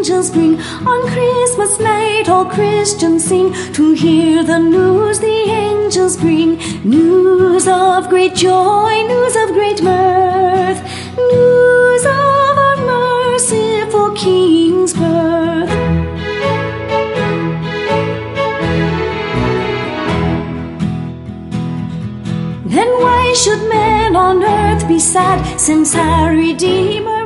angels bring. On Christmas night all Christians sing to hear the news the angels bring. News of great joy, news of great mirth, news of our merciful King's birth. Then why should men on earth be sad, since our Redeemer